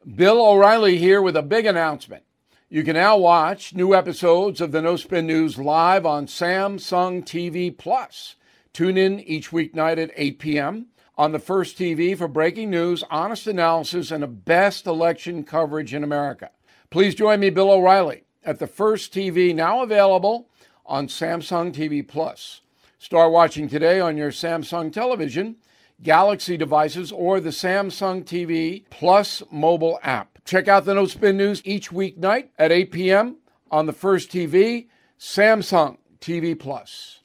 Bill O'Reilly here with a big announcement. You can now watch new episodes of the No Spin News live on Samsung TV Plus. Tune in each weeknight at 8 p.m. on the First TV for breaking news, honest analysis, and the best election coverage in America. Please join me, Bill O'Reilly, at the First TV, now available on Samsung TV Plus. Start watching today on your Samsung television, Galaxy devices, or the Samsung TV Plus mobile app. Check out the No Spin News each weeknight at 8 p.m. on the First TV, Samsung TV Plus.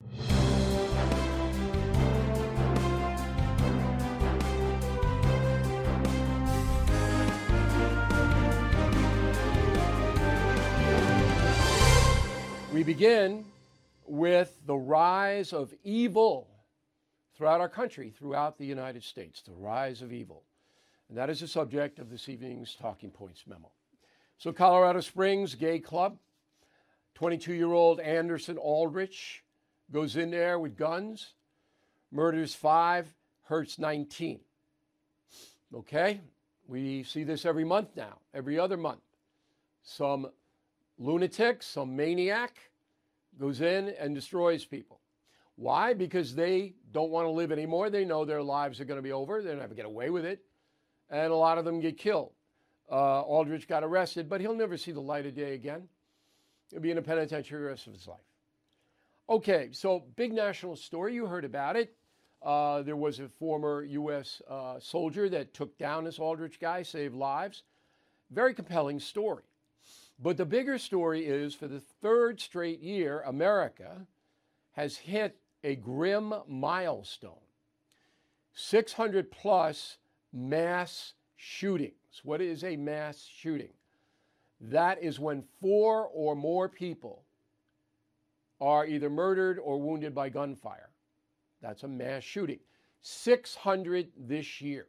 We begin with the rise of evil throughout our country, throughout the United States, the rise of evil. And that is the subject of this evening's Talking Points memo. So Colorado Springs Gay Club, 22-year-old Anderson Aldrich goes in there with guns, murders 5, hurts 19. Okay? We see this every month now, every other month. Some lunatic, some maniac goes in and destroys people. Why? Because they don't want to live anymore. They know their lives are going to be over. They're never get away with it. And a lot of them get killed. Aldrich got arrested, but he'll never see the light of day again. He'll be in a penitentiary the rest of his life. Okay, so big national story. You heard about it. There was a former U.S. Soldier that took down this Aldrich guy, saved lives. Very compelling story. But the bigger story is, for the third straight year, America has hit a grim milestone. 600 plus mass shootings. What is a mass shooting? That is when 4 or more people are either murdered or wounded by gunfire. That's a mass shooting. 600 this year.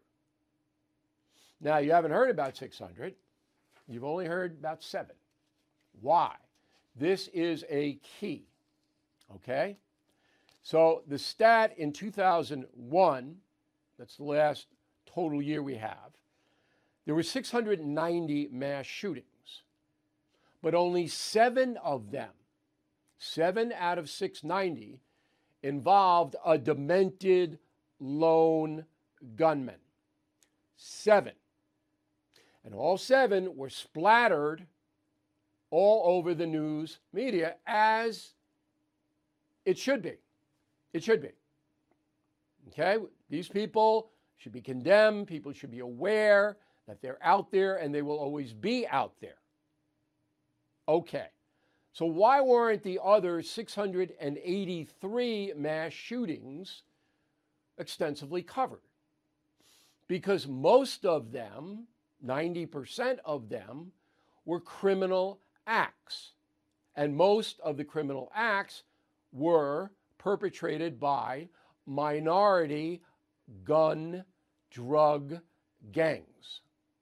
Now, you haven't heard about 600. You've only heard about 7. Why? This is a key. Okay? So the stat in 2001, that's the last total year we have, there were 690 mass shootings, but only 7 of them, 7 out of 690, involved a demented lone gunman. 7. And all 7 were splattered all over the news media, as it should be. It should be. Okay? These people should be condemned. People should be aware that they're out there, and they will always be out there. Okay. So why weren't the other 683 mass shootings extensively covered? Because most of them, 90% of them, were criminal acts. And most of the criminal acts were perpetrated by minority gun, drug gangs.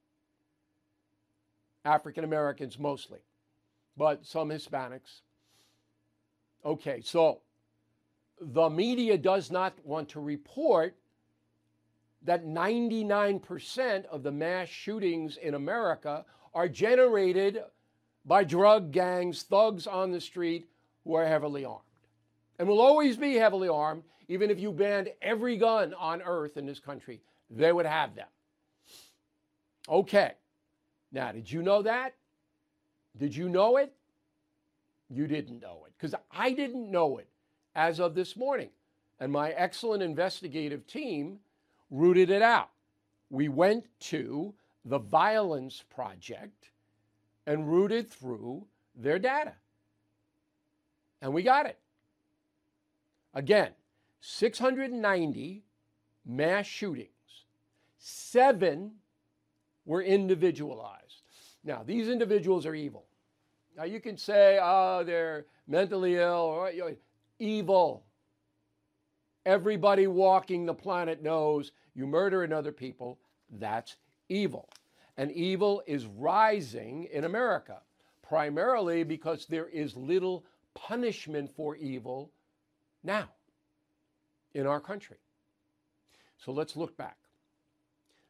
African Americans mostly, but some Hispanics. Okay, so the media does not want to report that 99% of the mass shootings in America are generated by drug gangs, thugs on the street who are heavily armed. And will always be heavily armed. Even if you banned every gun on earth in this country, they would have them. Okay. Now, did you know that? Did you know it? You didn't know it, because I didn't know it as of this morning. And my excellent investigative team rooted it out. We went to the Violence Project and rooted through their data. And we got it. Again, 690 mass shootings. 7 were individualized. Now, these individuals are evil. Now, you can say, oh, they're mentally ill, or evil. Everybody walking the planet knows you murder another people, that's evil. And evil is rising in America, primarily because there is little punishment for evil now in our country. So let's look back.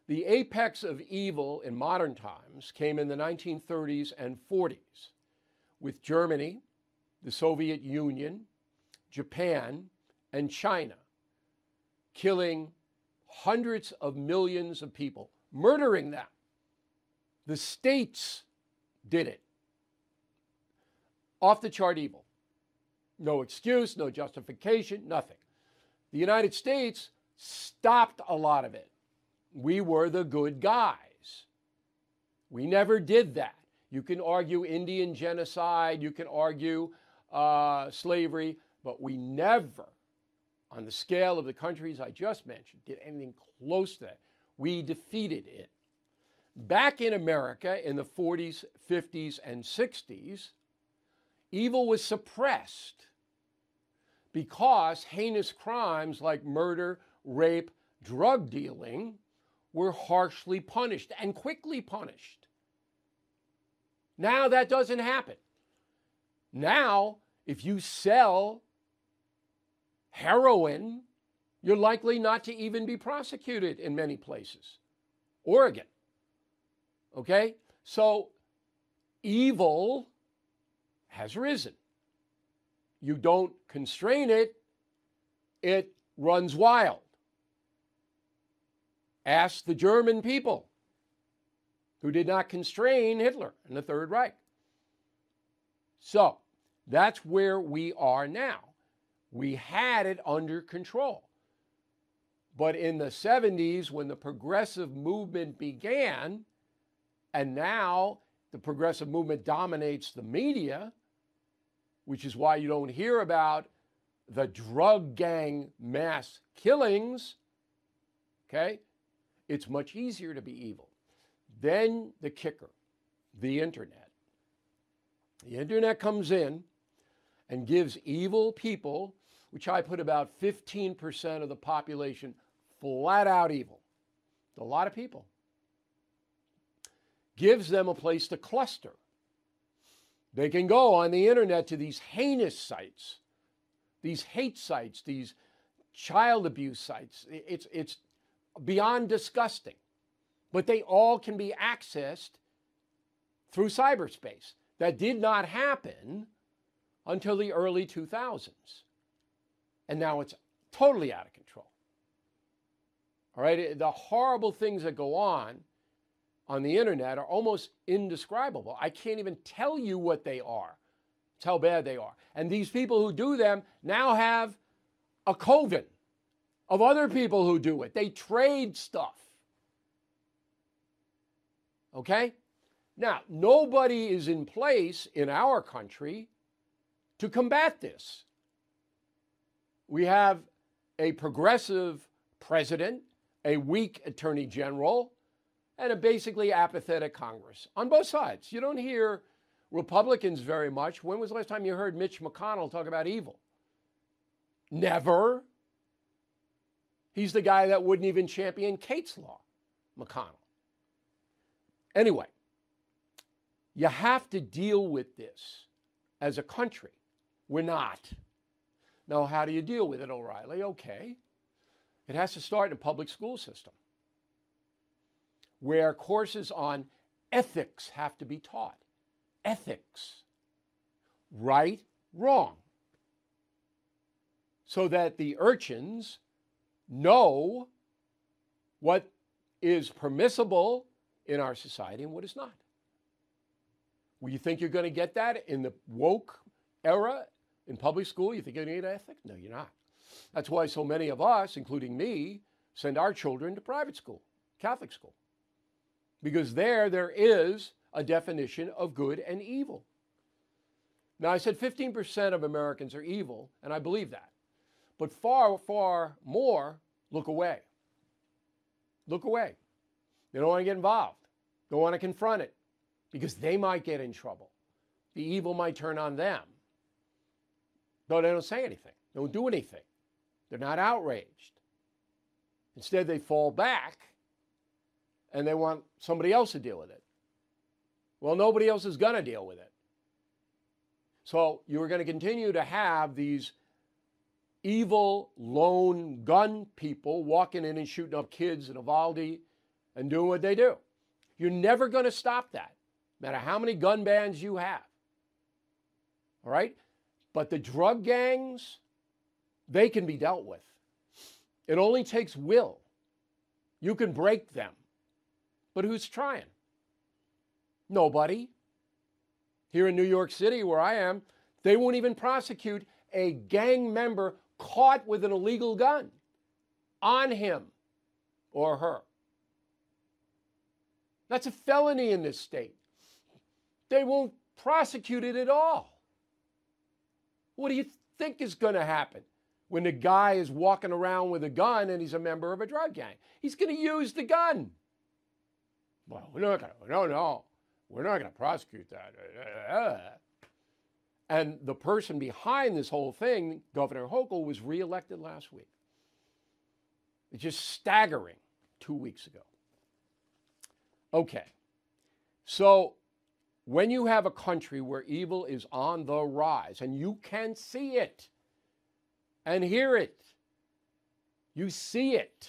The apex of evil in modern times came in the 1930s and 40s with Germany, the Soviet Union, Japan, and China, killing hundreds of millions of people, murdering them. The states did it. Off the chart evil. No excuse, no justification, nothing. The United States stopped a lot of it. We were the good guys. We never did that. You can argue Indian genocide, you can argue slavery, but we never, on the scale of the countries I just mentioned, did anything close to that. We defeated it. Back in America in the 40s, 50s, and 60s, evil was suppressed because heinous crimes like murder, rape, drug dealing were harshly punished and quickly punished. Now that doesn't happen. Now, if you sell heroin, you're likely not to even be prosecuted in many places. Oregon. Okay? So evil has risen. You don't constrain it, it runs wild. Ask the German people who did not constrain Hitler and the Third Reich. So that's where we are now. We had it under control. But in the 70s, when the progressive movement began, and now the progressive movement dominates the media, which is why you don't hear about the drug gang mass killings, okay? It's much easier to be evil. Then the kicker, the internet. The internet comes in and gives evil people, which I put about 15% of the population, flat out evil. A lot of people. Gives them a place to cluster. They can go on the internet to these heinous sites, these hate sites, these child abuse sites. It's beyond disgusting. But they all can be accessed through cyberspace. That did not happen until the early 2000s. And now it's totally out of control. All right, the horrible things that go on the internet are almost indescribable. I can't even tell you what they are. It's how bad they are. And these people who do them now have a coven of other people who do it. They trade stuff. Okay? Now, nobody is in place in our country to combat this. We have a progressive president, a weak attorney general, and a basically apathetic Congress on both sides. You don't hear Republicans very much. When was the last time you heard Mitch McConnell talk about evil? Never. He's the guy that wouldn't even champion Kate's Law, McConnell. Anyway, you have to deal with this as a country. We're not. Now, how do you deal with it, O'Reilly? Okay. It has to start in a public school system where courses on ethics have to be taught. Ethics. Right, wrong. So that the urchins know what is permissible in our society and what is not. Well, you think you're going to get that in the woke era in public school? You think you're going to get ethics? No, you're not. That's why so many of us, including me, send our children to private school, Catholic school. Because there is a definition of good and evil. Now, I said 15% of Americans are evil, and I believe that. But far, far more look away. Look away. They don't want to get involved. Don't want to confront it because they might get in trouble. The evil might turn on them. But they don't say anything. They don't do anything. They're not outraged. Instead, they fall back and they want somebody else to deal with it. Well, nobody else is going to deal with it. So you're going to continue to have these evil lone gun people walking in and shooting up kids in Uvalde and doing what they do. You're never going to stop that, no matter how many gun bans you have. All right? But the drug gangs, they can be dealt with. It only takes will. You can break them. But who's trying? Nobody. Here in New York City, where I am, they won't even prosecute a gang member caught with an illegal gun on him or her. That's a felony in this state. They won't prosecute it at all. What do you think is going to happen when the guy is walking around with a gun and he's a member of a drug gang? He's going to use the gun. Well, we're not going to prosecute that. And the person behind this whole thing, Governor Hochul, was reelected last week. It's just staggering 2 weeks ago. Okay, so when you have a country where evil is on the rise, and you can see it and hear it, you see it,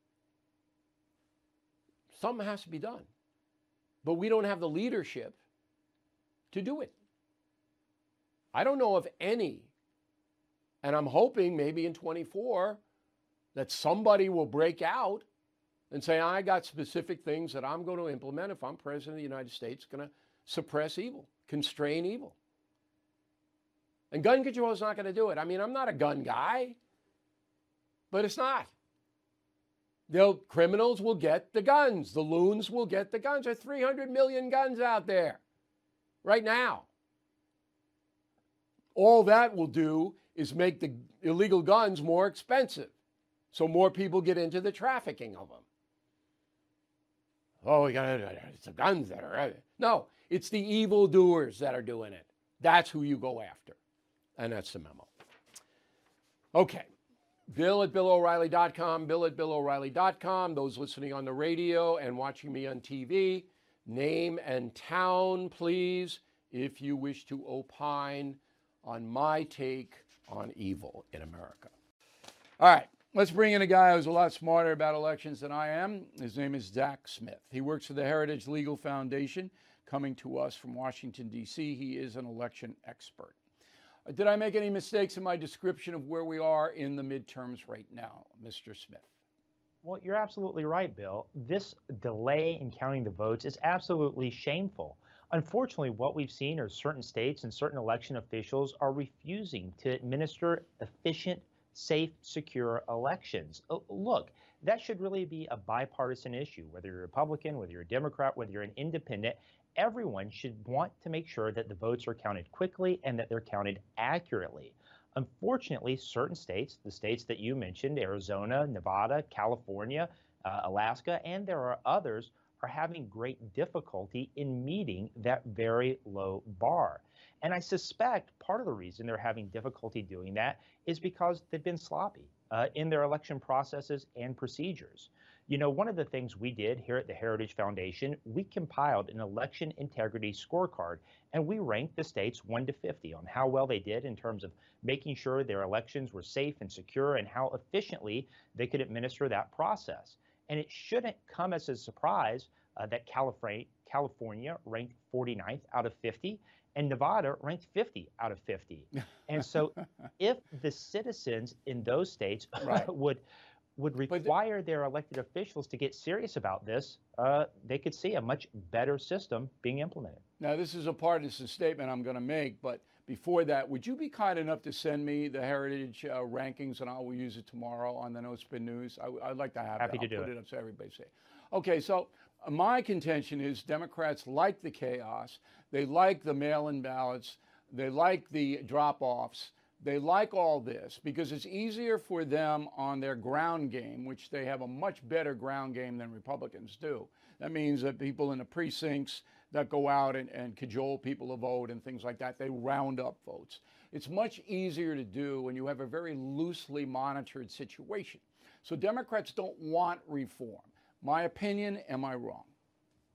something has to be done. But we don't have the leadership to do it. I don't know of any, and I'm hoping maybe in 24 that somebody will break out and say, I got specific things that I'm going to implement if I'm president of the United States, going to suppress evil, constrain evil. And gun control is not going to do it. I mean, I'm not a gun guy, but it's not. Criminals will get the guns. The loons will get the guns. There are 300 million guns out there right now. All that will do is make the illegal guns more expensive, so more people get into the trafficking of them. Oh, it's the guns that are... No, it's the evildoers that are doing it. That's who you go after. And that's the memo. Okay. Bill at BillO'Reilly.com, Bill at BillO'Reilly.com. Those listening on the radio and watching me on TV, name and town, please, if you wish to opine on my take on evil in America. All right. Let's bring in a guy who's a lot smarter about elections than I am. His name is Zach Smith. He works for the Heritage Legal Foundation, coming to us from Washington, D.C. He is an election expert. Did I make any mistakes in my description of where we are in the midterms right now, Mr. Smith? Well, you're absolutely right, Bill. This delay in counting the votes is absolutely shameful. Unfortunately, what we've seen are certain states and certain election officials are refusing to administer efficient, safe, secure elections. Look, that should really be a bipartisan issue. Whether you're a Republican, whether you're a Democrat, whether you're an independent, everyone should want to make sure that the votes are counted quickly and that they're counted accurately. Unfortunately, certain states, the states that you mentioned, Arizona, Nevada, California, Alaska, and there are others, are having great difficulty in meeting that very low bar. And I suspect part of the reason they're having difficulty doing that is because they've been sloppy in their election processes and procedures. You know, one of the things we did here at the Heritage Foundation, we compiled an election integrity scorecard, and we ranked the states 1 to 50 on how well they did in terms of making sure their elections were safe and secure and how efficiently they could administer that process. And it shouldn't come as a surprise that California ranked 49th out of 50 and Nevada ranked 50 out of 50. And so if the citizens in those states would require their elected officials to get serious about this, they could see a much better system being implemented. Now, this is a partisan statement I'm going to make, but before that, would you be kind enough to send me the Heritage rankings, and I will use it tomorrow on the No Spin News? I'd like to have Happy it. to do I'll put it. it up so everybody see. Okay, so my contention is Democrats like the chaos. They like the mail-in ballots. They like the drop-offs. They like all this because it's easier for them on their ground game, which they have a much better ground game than Republicans do. That means that people in the precincts that go out and cajole people to vote and things like that, they round up votes. It's much easier to do when you have a very loosely monitored situation. So Democrats don't want reform. My opinion, am I wrong?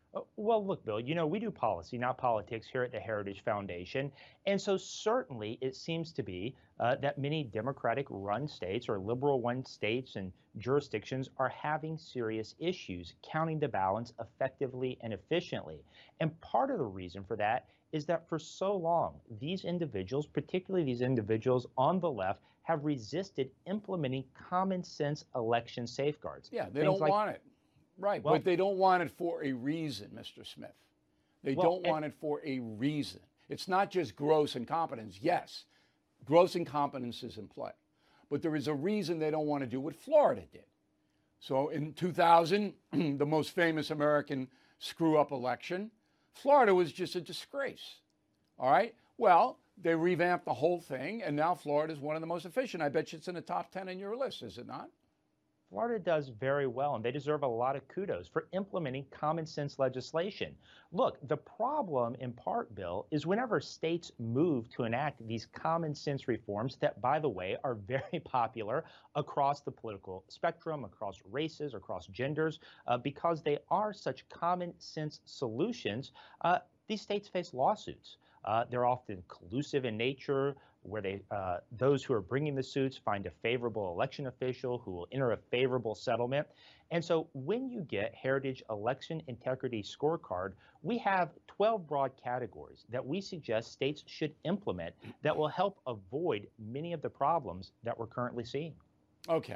Well, look, Bill, we do policy, not politics here at the Heritage Foundation. And so, certainly, it seems to be that many Democratic run states or liberal run states and jurisdictions are having serious issues counting the balance effectively and efficiently. And part of the reason for that is that for so long, these individuals, particularly these individuals on the left, have resisted implementing common sense election safeguards. Yeah, they Things don't like, want it. Right, but well, they don't want it for a reason, Mr. Smith. They well, don't and want it for a reason. It's not just gross incompetence. Yes, gross incompetence is in play, but there is a reason they don't want to do what Florida did. So in 2000, the most famous American screw up election, Florida was just a disgrace. All right? Well, they revamped the whole thing, and now Florida is one of the most efficient. I bet you it's in the top 10 in your list, is it not? Florida does very well, and they deserve a lot of kudos for implementing common sense legislation. Look, the problem in part, Bill, is whenever states move to enact these common sense reforms that, by the way, are very popular across the political spectrum, across races, across genders, because they are such common sense solutions, these states face lawsuits. They're often collusive in nature, where those who are bringing the suits find a favorable election official who will enter a favorable settlement. And so when you get Heritage Election Integrity Scorecard, we have 12 broad categories that we suggest states should implement that will help avoid many of the problems that we're currently seeing. Okay.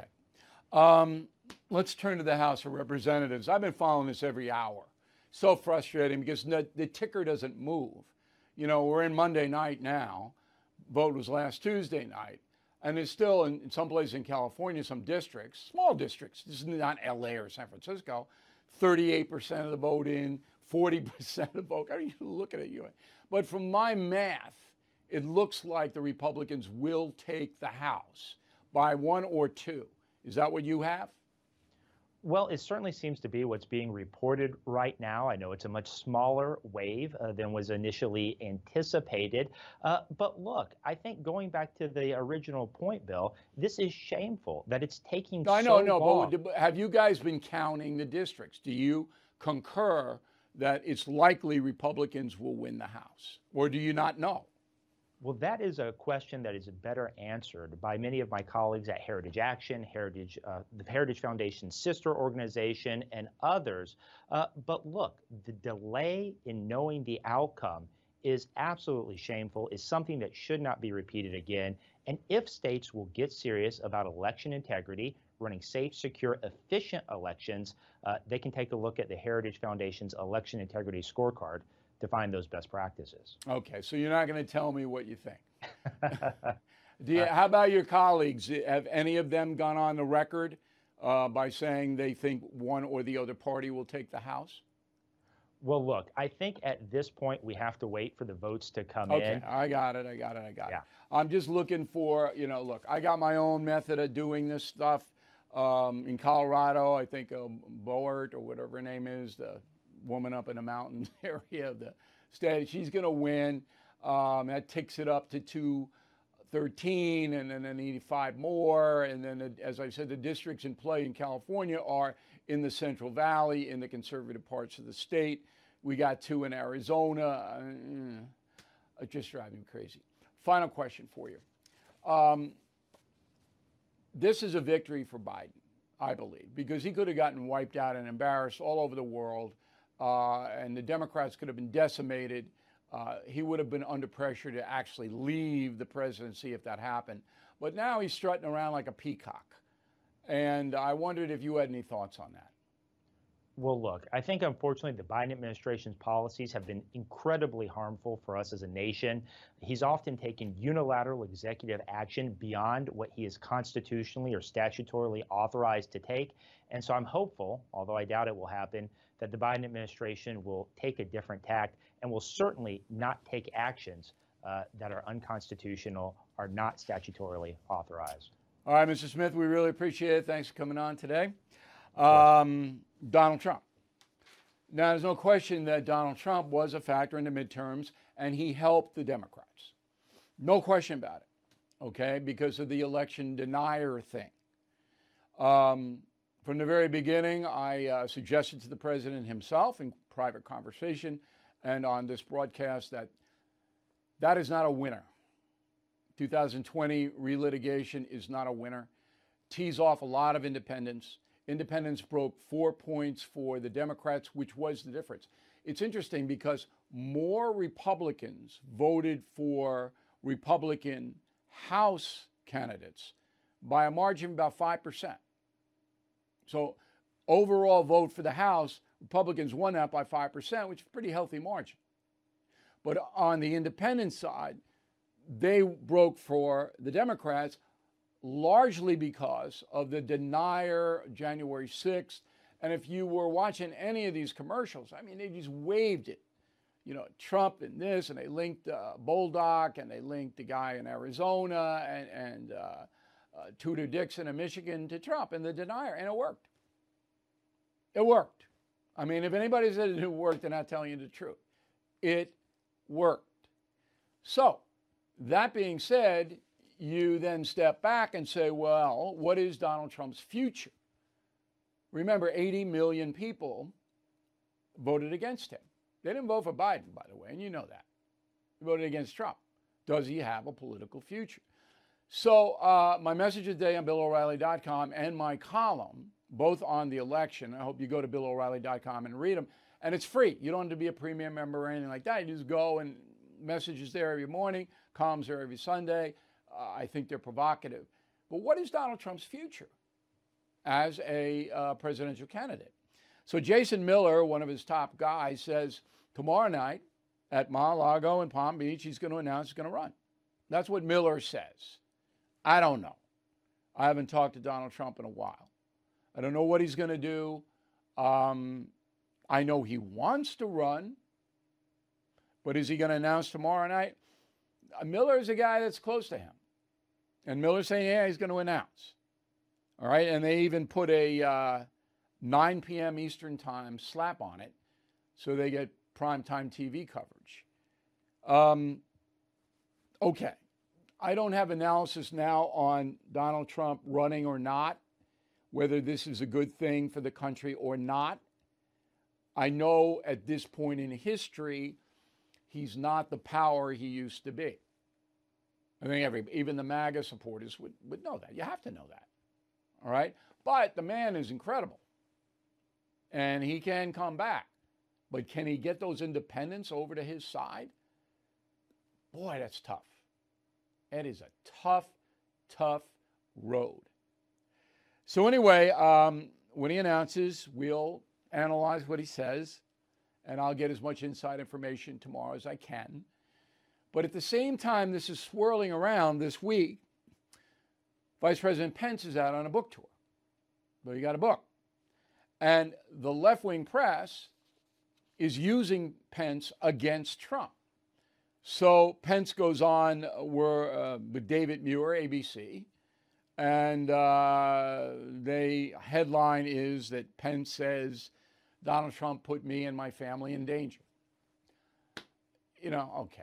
Let's turn to the House of Representatives. I've been following this every hour. So frustrating because the ticker doesn't move. We're in Monday night now. Vote was last Tuesday night. And it's still in some places in California, some districts, small districts, this is not LA or San Francisco, 38% of the vote in, 40% of the vote. Are you looking at you? But from my math, it looks like the Republicans will take the House by 1 or 2. Is that what you have? Well, it certainly seems to be what's being reported right now. I know it's a much smaller wave than was initially anticipated. But look, I think going back to the original point, Bill, this is shameful that it's taking No, I so know, no, long. but have you guys been counting the districts? Do you concur that it's likely Republicans will win the House? Or do you not know? Well, that is a question that is better answered by many of my colleagues at Heritage Action, the Heritage Foundation's sister organization, and others. But look, the delay in knowing the outcome is absolutely shameful, is something that should not be repeated again. And if states will get serious about election integrity, running safe, secure, efficient elections, they can take a look at the Heritage Foundation's Election Integrity Scorecard to find those best practices. Okay, so you're not going to tell me what you think. How about your colleagues? Have any of them gone on the record by saying they think one or the other party will take the House? Well, look, I think at this point we have to wait for the votes to come in. Okay, I got it. Yeah. I'm just looking for, look, I got my own method of doing this stuff. In Colorado, I think Boert or whatever her name is, the woman up in the mountain area of the state, she's going to win. That takes it up to 213 and then 85 more. And then, as I said, the districts in play in California are in the Central Valley, in the conservative parts of the state. We got 2 in Arizona. It just drives me crazy. Final question for you. This is a victory for Biden, I believe, because he could have gotten wiped out and embarrassed all over the world. And the Democrats could have been decimated. He would have been under pressure to actually leave the presidency if that happened. But now he's strutting around like a peacock. And I wondered if you had any thoughts on that. Well, look, I think unfortunately the Biden administration's policies have been incredibly harmful for us as a nation. He's often taken unilateral executive action beyond what he is constitutionally or statutorily authorized to take. And so I'm hopeful, although I doubt it will happen, that the Biden administration will take a different tack and will certainly not take actions that are unconstitutional or not statutorily authorized. All right, Mr. Smith, we really appreciate it. Thanks for coming on today. Donald Trump. Now, there's no question that Donald Trump was a factor in the midterms, and he helped the Democrats. No question about it, okay, because of the election denier thing. From the very beginning, I suggested to the president himself, and private conversation and on this broadcast that is not a winner. 2020 relitigation is not a winner. Tees off a lot of independents. Independents broke 4 points for the Democrats, which was the difference. It's interesting because more Republicans voted for Republican House candidates by a margin of about 5%. So overall vote for the House, Republicans won that by 5%, which is a pretty healthy margin. But on the independent side, they broke for the Democrats largely because of the denier January 6th. And if you were watching any of these commercials, I mean, they just waved it. You know, Trump and this, and they linked Bolduc, and they linked the guy in Arizona and Tudor Dixon in Michigan to Trump and the denier, and it worked. It worked. I mean, if anybody said it didn't work, they're not telling you the truth. It worked. So, that being said, you then step back and say, well, what is Donald Trump's future? Remember, 80 million people voted against him. They didn't vote for Biden, by the way, and you know that. They voted against Trump. Does he have a political future? So my message today on BillO'Reilly.com and my column, both on the election, I hope you go to BillO'Reilly.com and read them. And it's free. You don't have to be a premium member or anything like that. You just go, and messages there every morning, columns there every Sunday. I think they're provocative. But what is Donald Trump's future as a presidential candidate? So Jason Miller, one of his top guys, says tomorrow night at Mar-a-Lago in Palm Beach, he's going to announce he's going to run. That's what Miller says. I don't know. I haven't talked to Donald Trump in a while. I don't know what he's going to do. I know he wants to run, but is he going to announce tomorrow night? Miller is a guy that's close to him. And Miller's saying, yeah, he's going to announce. All right, and they even put a 9 p.m. Eastern time slap on it so they get primetime TV coverage. Okay, I don't have analysis now on Donald Trump running or not, whether this is a good thing for the country or not. I know at this point in history, he's not the power he used to be. I think even the MAGA supporters would know that. You have to know that. All right? But the man is incredible. And he can come back. But can he get those independents over to his side? Boy, that's tough. It is a tough, tough road. So anyway, when he announces, we'll analyze what he says, and I'll get as much inside information tomorrow as I can. But at the same time this is swirling around this week, Vice President Pence is out on a book tour. So he got a book. And the left-wing press is using Pence against Trump. So Pence goes on with David Muir, ABC, and the headline is that Pence says, Donald Trump put me and my family in danger. You know, okay.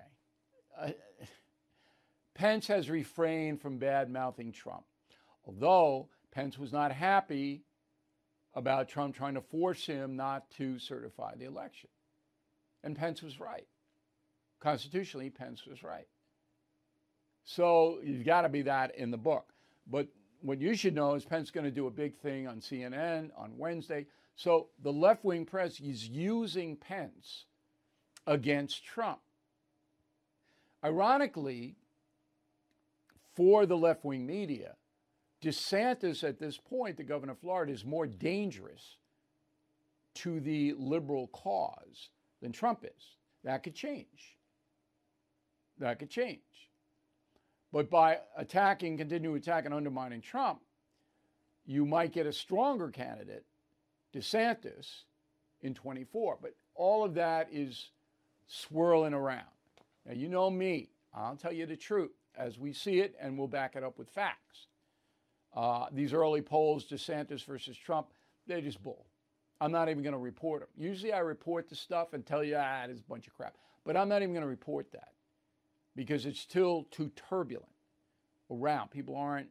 Pence has refrained from bad-mouthing Trump, although Pence was not happy about Trump trying to force him not to certify the election. And Pence was right. Constitutionally, Pence was right. So you've got to be that in the book. But what you should know is Pence is going to do a big thing on CNN on Wednesday. So the left-wing press is using Pence against Trump. Ironically, for the left-wing media, DeSantis at this point, the governor of Florida, is more dangerous to the liberal cause than Trump is. That could change. That could change. But by continue attacking and undermining Trump, you might get a stronger candidate, DeSantis, in 24. But all of that is swirling around. Now, you know me. I'll tell you the truth as we see it, and we'll back it up with facts. These early polls, DeSantis versus Trump, they're just bull. I'm not even going to report them. Usually I report the stuff and tell you, it's a bunch of crap. But I'm not even going to report that because it's still too turbulent around. People aren't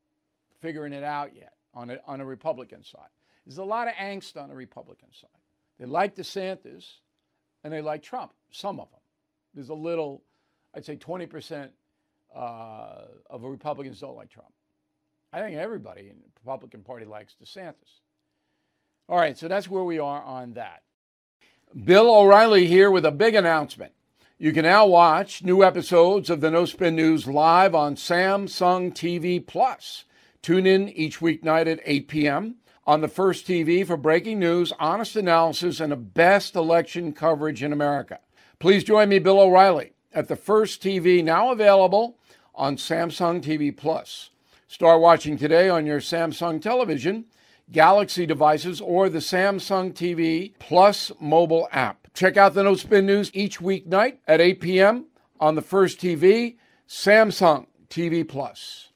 figuring it out yet on a Republican side. There's a lot of angst on the Republican side. They like DeSantis and they like Trump, some of them. There's a little, I'd say 20% of Republicans don't like Trump. I think everybody in the Republican Party likes DeSantis. All right, so that's where we are on that. Bill O'Reilly here with a big announcement. You can now watch new episodes of the No Spin News live on Samsung TV Plus. Tune in each weeknight at 8 p.m. on the First TV for breaking news, honest analysis, and the best election coverage in America. Please join me, Bill O'Reilly, at the First TV, now available on Samsung TV Plus. Start watching today on your Samsung television, Galaxy devices, or the Samsung TV Plus mobile app. Check out the No Spin News each weeknight at 8 p.m. on the First TV, Samsung TV Plus.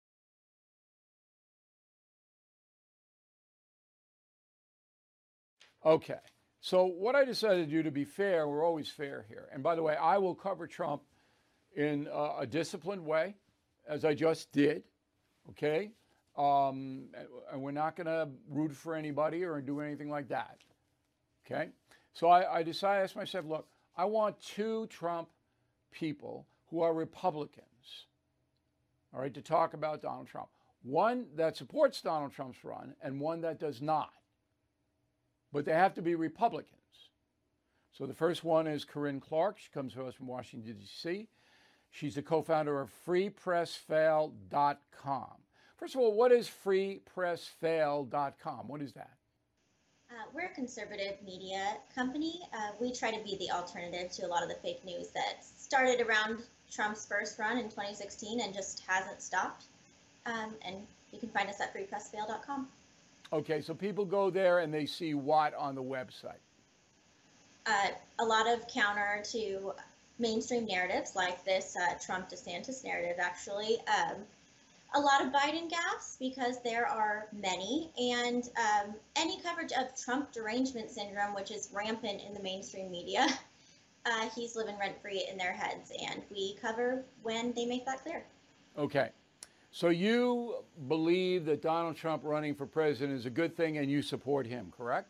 Okay, so what I decided to do, to be fair, we're always fair here. And by the way, I will cover Trump in a disciplined way, as I just did, okay? And we're not going to root for anybody or do anything like that, okay? So I decided, I asked myself, look, I want two Trump people who are Republicans, all right, to talk about Donald Trump. One that supports Donald Trump's run and one that does not. But they have to be Republicans. So the first one is Corinne Clark. She comes to us from Washington, D.C. She's the co-founder of FreePressFail.com. First of all, what is FreePressFail.com? What is that? We're a conservative media company. We try to be the alternative to a lot of the fake news that started around Trump's first run in 2016 and just hasn't stopped. And you can find us at FreePressFail.com. Okay, so people go there and they see what on the website? A lot of counter to mainstream narratives like this Trump-DeSantis narrative, actually. A lot of Biden gaffes, because there are many, and any coverage of Trump derangement syndrome, which is rampant in the mainstream media. He's living rent-free in their heads, and we cover when they make that clear. Okay. So you believe that Donald Trump running for president is a good thing and you support him, correct?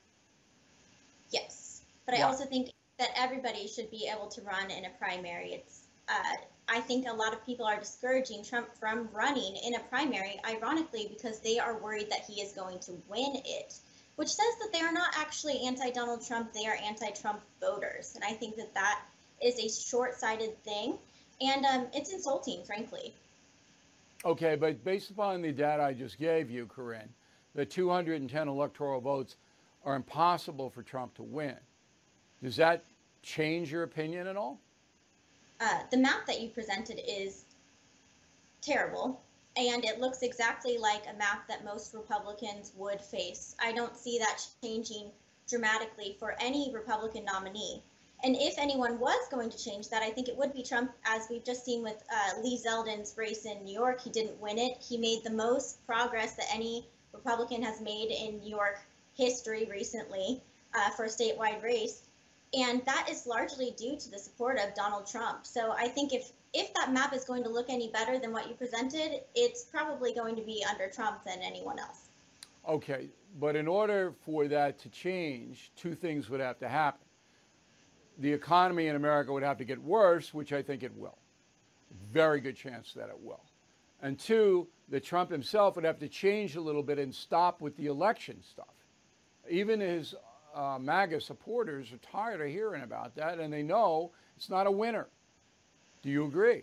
Yes. But I also think that everybody should be able to run in a primary. It's I think a lot of people are discouraging Trump from running in a primary, ironically, because they are worried that he is going to win it, which says that they are not actually anti-Donald Trump, they are anti-Trump voters. And I think that that is a short-sighted thing, and it's insulting, frankly. Okay, but based upon the data I just gave you, Corinne, the 210 electoral votes are impossible for Trump to win. Does that change your opinion at all? The map that you presented is terrible, and it looks exactly like a map that most Republicans would face. I don't see that changing dramatically for any Republican nominee. And if anyone was going to change that, I think it would be Trump, as we've just seen with Lee Zeldin's race in New York. He didn't win it. He made the most progress that any Republican has made in New York history recently for a statewide race. And that is largely due to the support of Donald Trump. So I think if that map is going to look any better than what you presented, it's probably going to be under Trump than anyone else. Okay, but in order for that to change, two things would have to happen. The economy in America would have to get worse, which I think it will. Very good chance that it will. And two, that Trump himself would have to change a little bit and stop with the election stuff. Even his MAGA supporters are tired of hearing about that, and they know it's not a winner. Do you agree?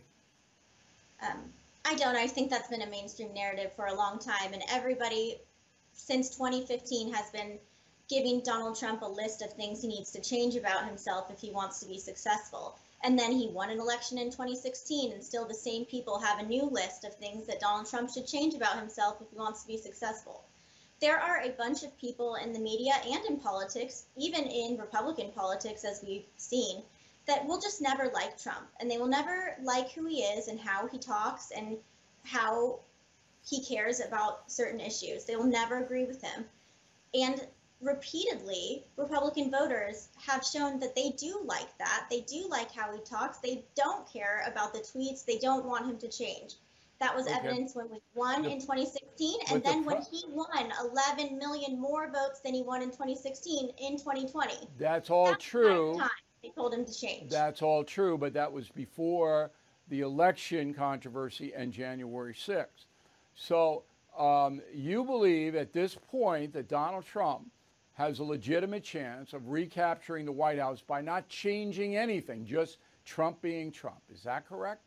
I don't. I think that's been a mainstream narrative for a long time, and everybody since 2015 has been giving Donald Trump a list of things he needs to change about himself if he wants to be successful. And then he won an election in 2016, and still the same people have a new list of things that Donald Trump should change about himself if he wants to be successful. There are a bunch of people in the media and in politics, even in Republican politics, as we've seen, that will just never like Trump. And they will never like who he is and how he talks and how he cares about certain issues. They will never agree with him. And repeatedly, Republican voters have shown that they do like that. They do like how he talks. They don't care about the tweets. They don't want him to change. That was Okay. evidence when we won The- in 2016, but and the then when pro- he won 11 million more votes than he won in 2016 in 2020. That's all That's the right true. time they told him to change. That's all true, but that was before the election controversy and January 6th. So you believe at this point that Donald Trump has a legitimate chance of recapturing the White House by not changing anything, just Trump being Trump. Is that correct?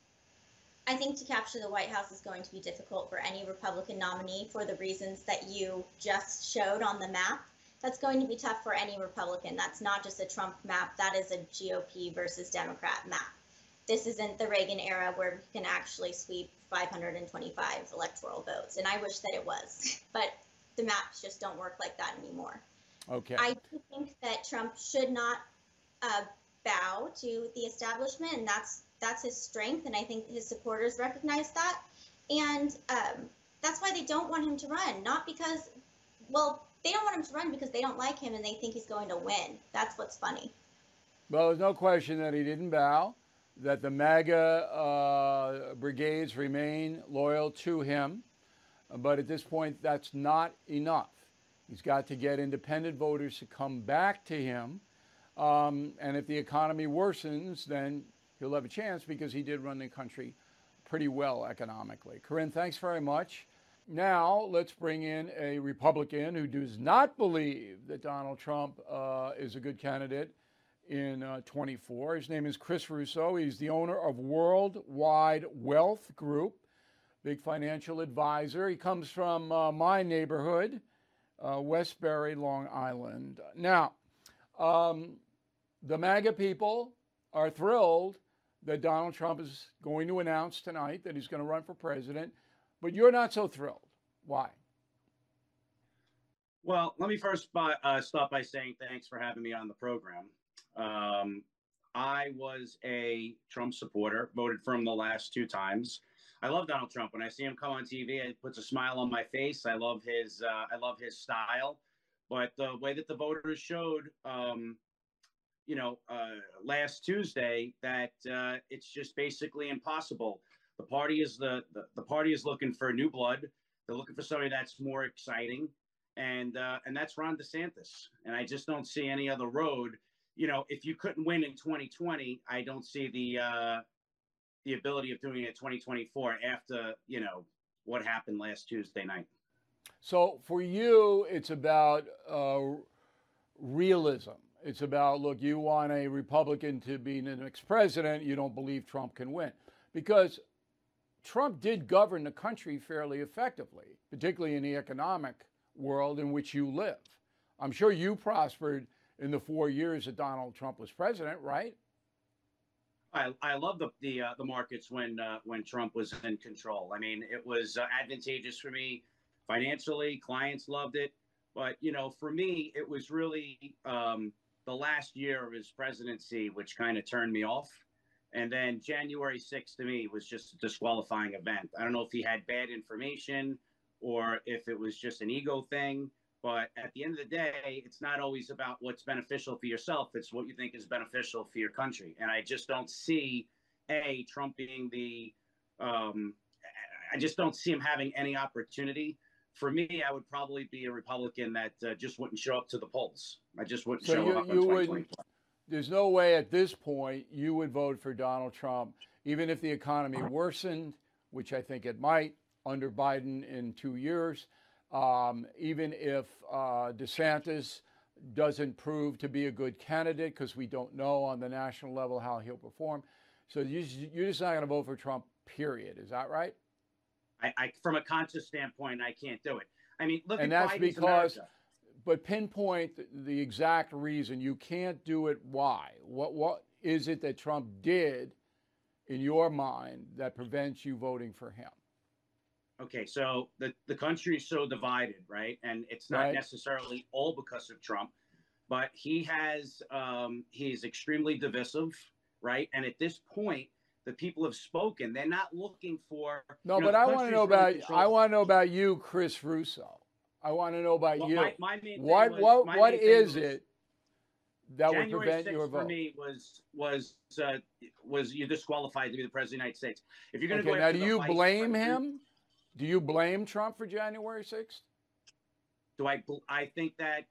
I think to capture the White House is going to be difficult for any Republican nominee for the reasons that you just showed on the map. That's going to be tough for any Republican. That's not just a Trump map, that is a GOP versus Democrat map. This isn't the Reagan era where we can actually sweep 525 electoral votes, and I wish that it was, but the maps just don't work like that anymore. Okay. I do think that Trump should not bow to the establishment, and that's his strength, and I think his supporters recognize that, and that's why they don't want him to run. Not because, well, they don't want him to run because they don't like him and they think he's going to win. That's what's funny. Well, there's no question that he didn't bow, that the MAGA brigades remain loyal to him, but at this point, that's not enough. He's got to get independent voters to come back to him, and if the economy worsens, then he'll have a chance because he did run the country pretty well economically. Corinne, thanks very much. Now, let's bring in a Republican who does not believe that Donald Trump is a good candidate in 24. His name is Chris Russo. He's the owner of Worldwide Wealth Group, big financial advisor. He comes from my neighborhood, Westbury, Long Island. Now, the MAGA people are thrilled that Donald Trump is going to announce tonight that he's going to run for president, but you're not so thrilled. Why? Well, let me first start by saying thanks for having me on the program. I was a Trump supporter, voted for him the last 2 times. I love Donald Trump. When I see him come on TV, it puts a smile on my face. I love his style. But the way that the voters showed, last Tuesday, that it's just basically impossible. The party is the party is looking for new blood. They're looking for somebody that's more exciting, and that's Ron DeSantis. And I just don't see any other road. If you couldn't win in 2020, I don't see the ability of doing it in 2024 after what happened last Tuesday night. So for you, it's about realism. It's about, look, you want a Republican to be the next president. You don't believe Trump can win. Because Trump did govern the country fairly effectively, particularly in the economic world in which you live. I'm sure you prospered in the 4 years that Donald Trump was president, right? I love the markets when Trump was in control. I mean, it was advantageous for me financially. Clients loved it. But, for me, it was really the last year of his presidency, which kind of turned me off. And then January 6th to me was just a disqualifying event. I don't know if he had bad information or if it was just an ego thing. But at the end of the day, it's not always about what's beneficial for yourself. It's what you think is beneficial for your country. And I just don't see Trump being I just don't see him having any opportunity. For me, I would probably be a Republican that just wouldn't show up to the polls. I just wouldn't show up in 2024. There's no way at this point you would vote for Donald Trump, even if the economy worsened, which I think it might under Biden in 2 years. Even if DeSantis doesn't prove to be a good candidate, because we don't know on the national level how he'll perform. So you're just not going to vote for Trump, period. Is that right? I from a conscious standpoint, I can't do it. I mean, look and at that's Biden's because, America. But pinpoint the exact reason you can't do it. Why? What is it that Trump did in your mind that prevents you voting for him? Okay, so the country is so divided, right? And it's not necessarily all because of Trump, but he has he's extremely divisive, right? And at this point, the people have spoken. They're not looking for but I want to know about you, Chris Russo. I want to know about you. My main what is it that would January prevent 6th your vote. for me was you disqualified to be the president of the United States. If you're going to Okay, go now after do the you vice blame president, him? Do you blame Trump for January 6th? do I think that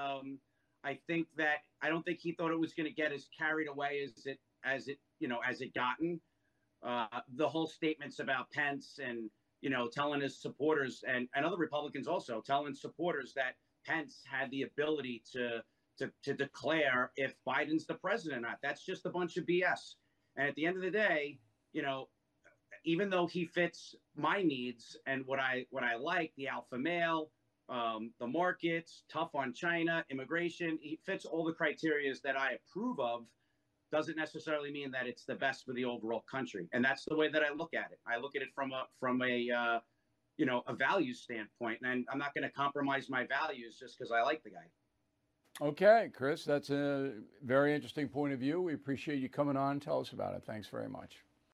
I don't think he thought it was going to get as carried away as it gotten. The whole statements about Pence and telling his supporters and other Republicans also telling supporters that Pence had the ability to declare if Biden's the president or not. That's just a bunch of BS. And at the end of the day, even though he fits my needs and what I like, the alpha male, the markets, tough on China, immigration, he fits all the criteria that I approve of, doesn't necessarily mean that it's the best for the overall country. And that's the way that I look at it. I look at it from a values standpoint, and I'm not going to compromise my values just because I like the guy. Okay, Chris, that's a very interesting point of view. We appreciate you coming on. Tell us about it. Thanks very much.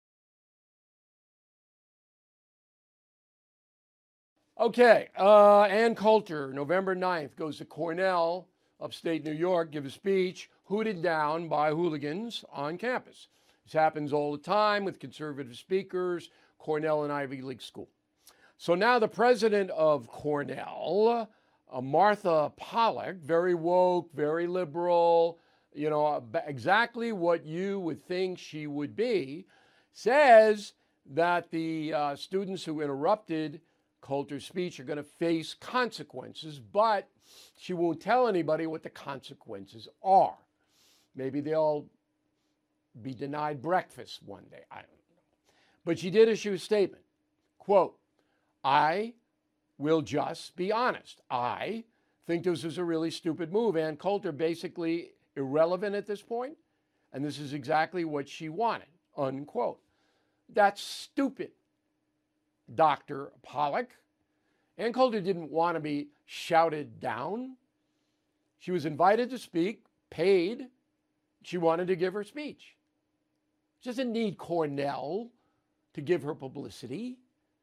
Okay, Ann Coulter, November 9th, goes to Cornell, upstate New York, give a speech, hooted down by hooligans on campus. This happens all the time with conservative speakers, Cornell and Ivy League school. So now the president of Cornell, Martha Pollack, very woke, very liberal, exactly what you would think she would be, says that the students who interrupted Coulter's speech are going to face consequences, but she won't tell anybody what the consequences are. Maybe they'll be denied breakfast one day. I don't know. But she did issue a statement. Quote, I will just be honest. I think this is a really stupid move. Ann Coulter basically irrelevant at this point, and this is exactly what she wanted, unquote. That's stupid, Dr. Pollack. Ann Coulter didn't want to be shouted down. She was invited to speak, paid. She wanted to give her speech. She doesn't need Cornell to give her publicity.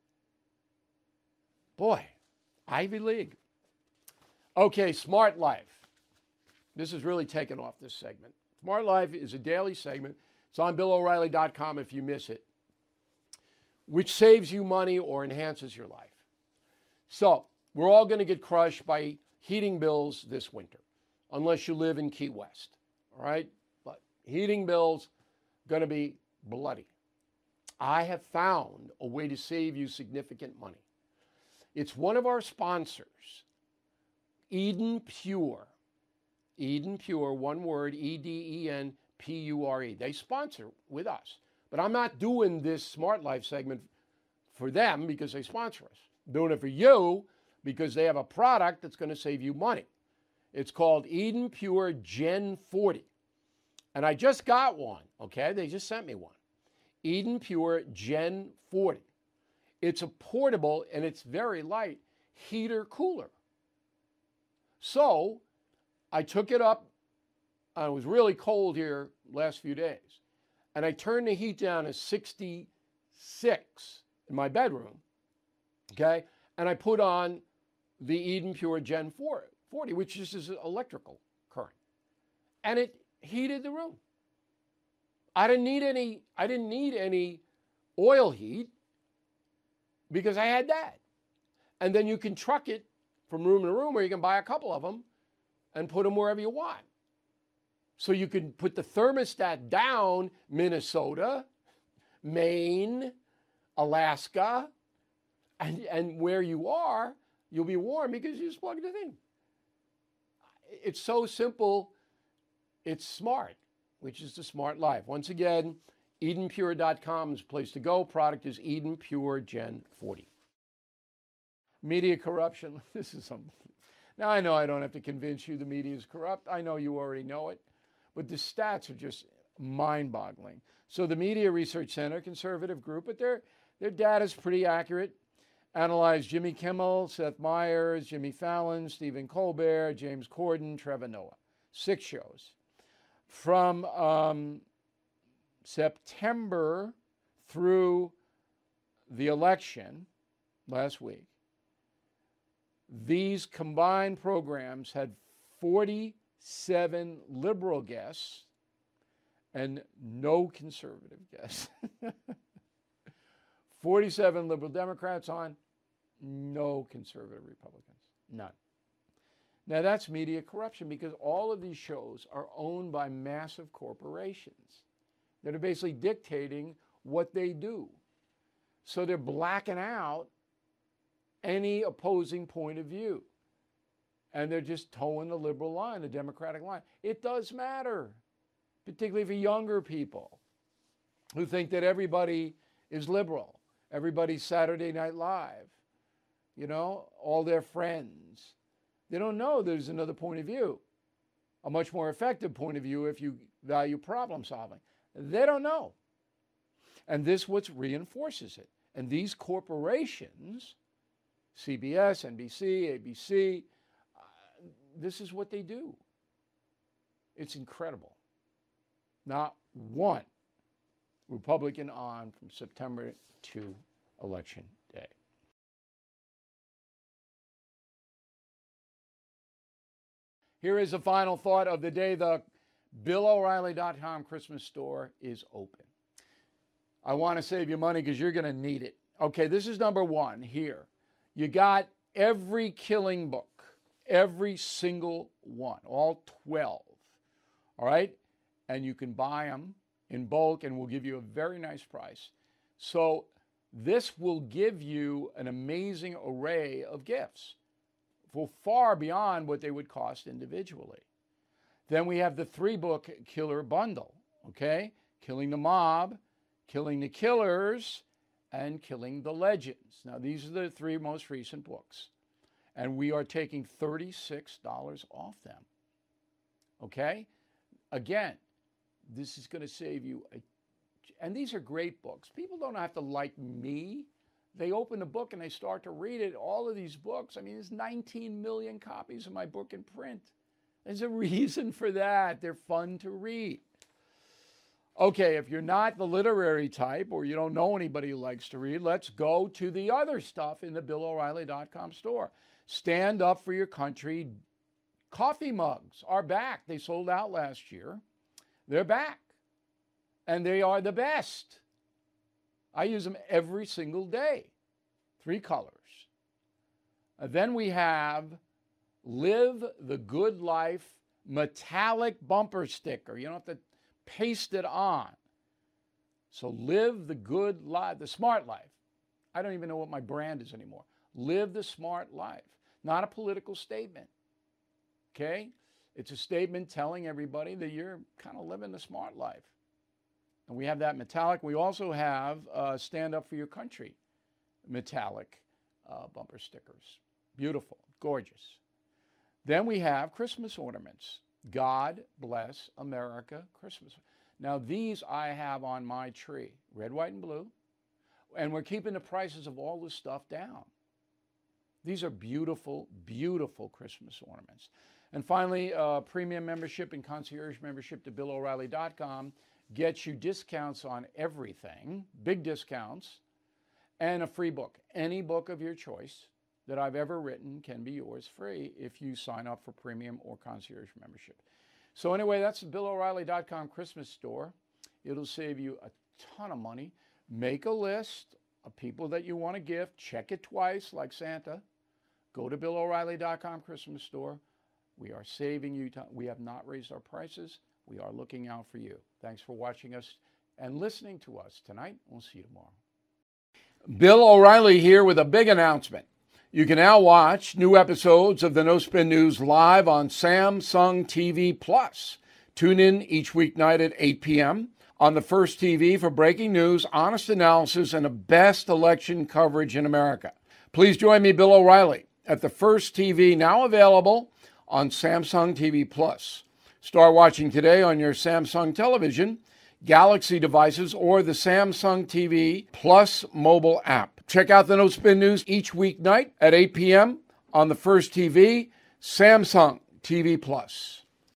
Boy, Ivy League. Okay, Smart Life. This is really taken off this segment. Smart Life is a daily segment. It's on BillO'Reilly.com if you miss it, which saves you money or enhances your life. So, we're all going to get crushed by heating bills this winter, unless you live in Key West, all right? But heating bills going to be bloody. I have found a way to save you significant money. It's one of our sponsors, Eden Pure. Eden Pure, one word, EDENPURE. They sponsor with us. But I'm not doing this Smart Life segment for them because they sponsor us. I'm doing it for you because they have a product that's going to save you money. It's called Eden Pure Gen 40. And I just got one, okay? They just sent me one. Eden Pure Gen 40. It's a portable and it's very light heater cooler. So I took it up. It was really cold here last few days. And I turned the heat down to 66 in my bedroom. Okay. And I put on the Eden Pure Gen 40, which is electrical current. And it heated the room. I didn't need any oil heat because I had that. And then you can truck it from room to room, or you can buy a couple of them and put them wherever you want. So you can put the thermostat down, Minnesota, Maine, Alaska, and where you are, you'll be warm because you just plug it in. It's so simple, it's smart, which is the smart life. Once again, EdenPure.com is the place to go. Product is Eden Pure Gen 40. Media corruption. This is something. Now, I know I don't have to convince you the media is corrupt. I know you already know it. But the stats are just mind-boggling. So the Media Research Center, conservative group, but their data is pretty accurate. Analyzed Jimmy Kimmel, Seth Meyers, Jimmy Fallon, Stephen Colbert, James Corden, Trevor Noah. 6 shows. From September through the election last week, these combined programs had 46 47 liberal guests and no conservative guests. 47 liberal Democrats on, no conservative Republicans. None. Now that's media corruption because all of these shows are owned by massive corporations that are basically dictating what they do. So they're blacking out any opposing point of view. And they're just towing the liberal line, the Democratic line. It does matter, particularly for younger people who think that everybody is liberal. Everybody's Saturday Night Live, you know, all their friends. They don't know there's another point of view, a much more effective point of view if you value problem solving. They don't know. And this what reinforces it. And these corporations, CBS, NBC, ABC, this is what they do. It's incredible. Not one Republican on from September to Election Day. Here is the final thought of the day. The BillO'Reilly.com Christmas store is open. I want to save you money because you're going to need it. Okay, this is number one here. You got every killing book, every single one, all 12. All right? And you can buy them in bulk and we'll give you a very nice price. So this will give you an amazing array of gifts for far beyond what they would cost individually. Then we have the 3-book killer bundle, okay? Killing the Mob, Killing the Killers, and Killing the Legends. Now, these are the 3 most recent books. And we are taking $36 off them, okay? Again, this is going to save you and these are great books. People don't have to like me. They open a book and they start to read it. All of these books, I mean, there's 19 million copies of my book in print. There's a reason for that. They're fun to read. Okay, if you're not the literary type or you don't know anybody who likes to read, let's go to the other stuff in the BillO'Reilly.com store. Stand Up for Your Country coffee mugs are back. They sold out last year. They're back. And they are the best. I use them every single day. 3 colors. Then we have Live the Good Life metallic bumper sticker. You don't have to paste it on. So Live the Good Life, the Smart Life. I don't even know what my brand is anymore. Live the Smart Life. Not a political statement. Okay? It's a statement telling everybody that you're kind of living the smart life. And we have that metallic. We also have Stand Up for Your Country metallic bumper stickers. Beautiful, gorgeous. Then we have Christmas ornaments. God Bless America Christmas. Now these I have on my tree, red, white, and blue. And we're keeping the prices of all this stuff down. These are beautiful, beautiful Christmas ornaments. And finally, premium membership and concierge membership to BillO'Reilly.com gets you discounts on everything, big discounts, and a free book. Any book of your choice that I've ever written can be yours free if you sign up for premium or concierge membership. So anyway, that's the BillO'Reilly.com Christmas store. It'll save you a ton of money. Make a list of people that you want to gift. Check it twice like Santa. Go to BillO'Reilly.com Christmas store. We are saving you time. We have not raised our prices. We are looking out for you. Thanks for watching us and listening to us tonight. We'll see you tomorrow. Bill O'Reilly here with a big announcement. You can now watch new episodes of the No Spin News live on Samsung TV Plus. Tune in each weeknight at 8 p.m. on the First TV for breaking news, honest analysis, and the best election coverage in America. Please join me, Bill O'Reilly, at the First TV, now available on Samsung TV Plus. Start watching today on your Samsung television, Galaxy devices, or the Samsung TV Plus mobile app. Check out the No Spin News each weeknight at 8 p.m. on the First TV, Samsung TV Plus.